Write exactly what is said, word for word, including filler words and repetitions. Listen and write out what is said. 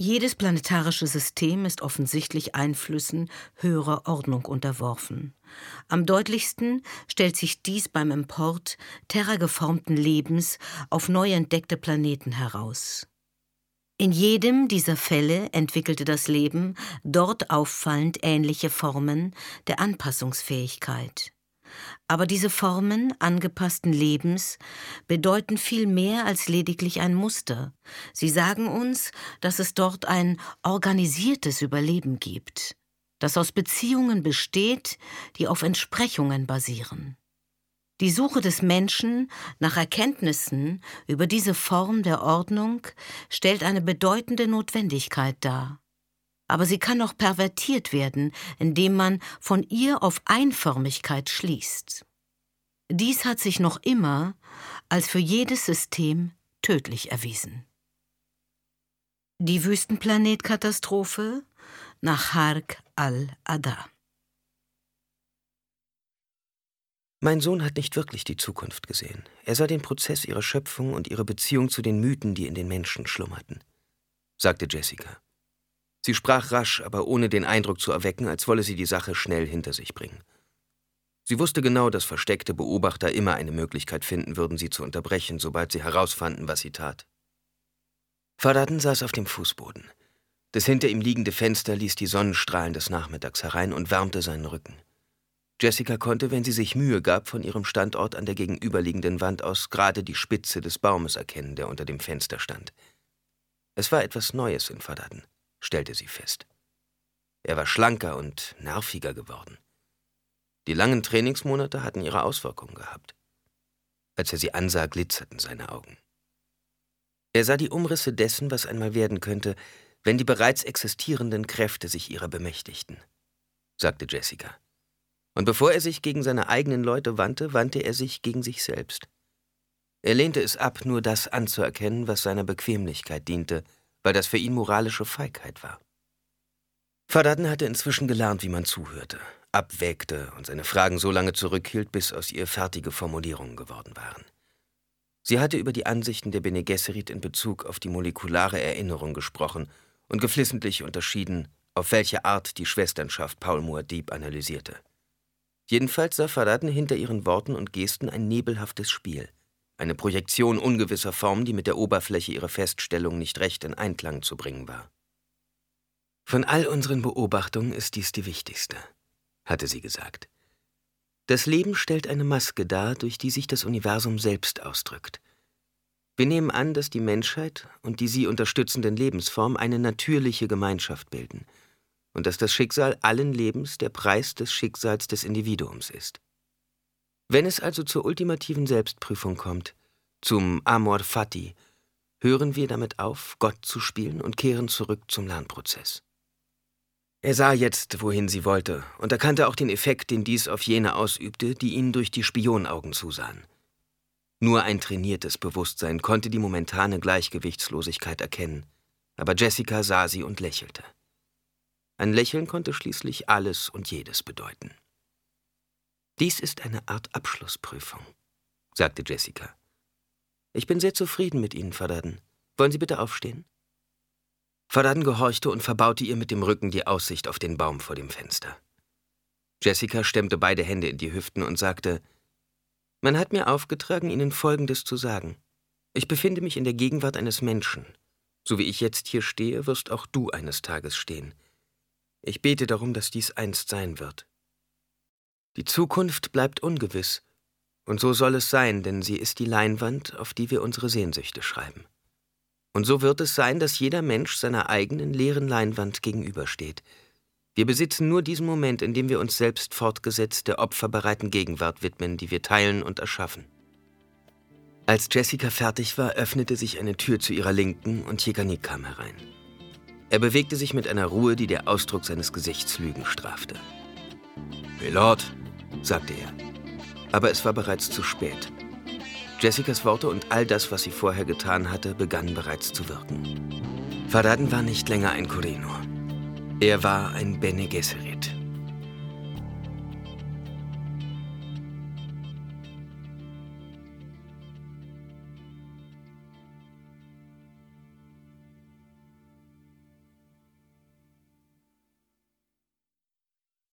Jedes planetarische System ist offensichtlich Einflüssen höherer Ordnung unterworfen. Am deutlichsten stellt sich dies beim Import terrageformten Lebens auf neu entdeckte Planeten heraus. In jedem dieser Fälle entwickelte das Leben dort auffallend ähnliche Formen der Anpassungsfähigkeit. Aber diese Formen angepassten Lebens bedeuten viel mehr als lediglich ein Muster. Sie sagen uns, dass es dort ein organisiertes Überleben gibt, das aus Beziehungen besteht, die auf Entsprechungen basieren. Die Suche des Menschen nach Erkenntnissen über diese Form der Ordnung stellt eine bedeutende Notwendigkeit dar. Aber sie kann auch pervertiert werden, indem man von ihr auf Einförmigkeit schließt. Dies hat sich noch immer als für jedes System tödlich erwiesen. Die Wüstenplanetkatastrophe nach Harq al-Ada. Mein Sohn hat nicht wirklich die Zukunft gesehen. Er sah den Prozess ihrer Schöpfung und ihre Beziehung zu den Mythen, die in den Menschen schlummerten, sagte Jessica. Sie sprach rasch, aber ohne den Eindruck zu erwecken, als wolle sie die Sache schnell hinter sich bringen. Sie wusste genau, dass versteckte Beobachter immer eine Möglichkeit finden würden, sie zu unterbrechen, sobald sie herausfanden, was sie tat. Faraden saß auf dem Fußboden. Das hinter ihm liegende Fenster ließ die Sonnenstrahlen des Nachmittags herein und wärmte seinen Rücken. Jessica konnte, wenn sie sich Mühe gab, von ihrem Standort an der gegenüberliegenden Wand aus gerade die Spitze des Baumes erkennen, der unter dem Fenster stand. Es war etwas Neues in Faraden, stellte sie fest. Er war schlanker und nerviger geworden. Die langen Trainingsmonate hatten ihre Auswirkungen gehabt. Als er sie ansah, glitzerten seine Augen. Er sah die Umrisse dessen, was einmal werden könnte, wenn die bereits existierenden Kräfte sich ihrer bemächtigten, sagte Jessica. Und bevor er sich gegen seine eigenen Leute wandte, wandte er sich gegen sich selbst. Er lehnte es ab, nur das anzuerkennen, was seiner Bequemlichkeit diente, weil das für ihn moralische Feigheit war. Faraden hatte inzwischen gelernt, wie man zuhörte, abwägte und seine Fragen so lange zurückhielt, bis aus ihr fertige Formulierungen geworden waren. Sie hatte über die Ansichten der Bene Gesserit in Bezug auf die molekulare Erinnerung gesprochen und geflissentlich unterschieden, auf welche Art die Schwesternschaft Paul Muad'Dib analysierte. Jedenfalls sah Faraden hinter ihren Worten und Gesten ein nebelhaftes Spiel, eine Projektion ungewisser Form, die mit der Oberfläche ihrer Feststellung nicht recht in Einklang zu bringen war. Von all unseren Beobachtungen ist dies die wichtigste, hatte sie gesagt. Das Leben stellt eine Maske dar, durch die sich das Universum selbst ausdrückt. Wir nehmen an, dass die Menschheit und die sie unterstützenden Lebensformen eine natürliche Gemeinschaft bilden und dass das Schicksal allen Lebens der Preis des Schicksals des Individuums ist. Wenn es also zur ultimativen Selbstprüfung kommt, zum Amor Fati, hören wir damit auf, Gott zu spielen und kehren zurück zum Lernprozess. Er sah jetzt, wohin sie wollte, und erkannte auch den Effekt, den dies auf jene ausübte, die ihn durch die Spionaugen zusahen. Nur ein trainiertes Bewusstsein konnte die momentane Gleichgewichtslosigkeit erkennen, aber Jessica sah sie und lächelte. Ein Lächeln konnte schließlich alles und jedes bedeuten. »Dies ist eine Art Abschlussprüfung«, sagte Jessica. »Ich bin sehr zufrieden mit Ihnen, Faraden. Wollen Sie bitte aufstehen?« Faraden gehorchte und verbaute ihr mit dem Rücken die Aussicht auf den Baum vor dem Fenster. Jessica stemmte beide Hände in die Hüften und sagte, »Man hat mir aufgetragen, Ihnen Folgendes zu sagen. Ich befinde mich in der Gegenwart eines Menschen. So wie ich jetzt hier stehe, wirst auch du eines Tages stehen. Ich bete darum, dass dies einst sein wird. Die Zukunft bleibt ungewiss, und so soll es sein, denn sie ist die Leinwand, auf die wir unsere Sehnsüchte schreiben. Und so wird es sein, dass jeder Mensch seiner eigenen leeren Leinwand gegenübersteht. Wir besitzen nur diesen Moment, in dem wir uns selbst fortgesetzt der opferbereiten Gegenwart widmen, die wir teilen und erschaffen.« Als Jessica fertig war, öffnete sich eine Tür zu ihrer Linken und Chekanik kam herein. Er bewegte sich mit einer Ruhe, die der Ausdruck seines Gesichts Lügen strafte. »Milord«, sagte er. Aber es war bereits zu spät. Jessicas Worte und all das, was sie vorher getan hatte, begannen bereits zu wirken. Faraden war nicht länger ein Koh-i-Noor. Er war ein Bene Gesserit.